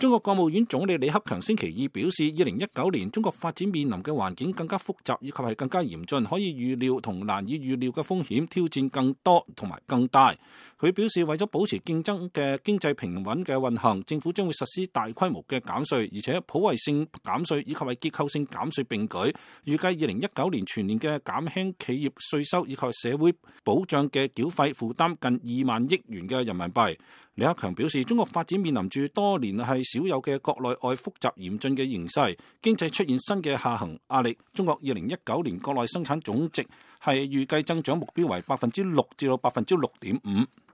中國國務院總理李克強星期二表示，2019年中國發展面臨嘅環境更加複雜以及係更加嚴峻，可以預料同難以預料嘅風險挑戰更多同埋更大。佢表示，為咗保持競爭嘅經濟平穩嘅運行，政府將會實施大規模嘅減稅，而且普惠性減稅以及係結構性減稅並舉。預計2019年全年嘅減輕企業稅收以及社會保障嘅繳費負擔近2萬億元嘅人民幣。李克強表示，中國發展面臨住多年係少有嘅國內外複雜嚴峻嘅形勢，經濟出現新嘅下行壓力。中國2019年國內生產總值係預計增長目標為6%至6.5%。